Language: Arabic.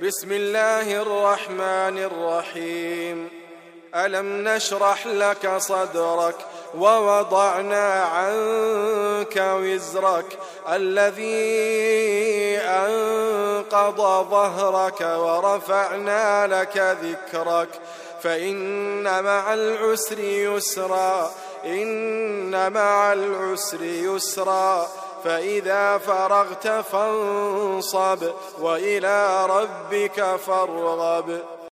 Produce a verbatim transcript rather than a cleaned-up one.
بسم الله الرحمن الرحيم. ألم نشرح لك صدرك ووضعنا عنك وزرك الذي أنقض ظهرك ورفعنا لك ذكرك فإن مع العسر يسرا إن مع العسر يسرا فإذا فرغت فانصب وإلى ربك فارغب.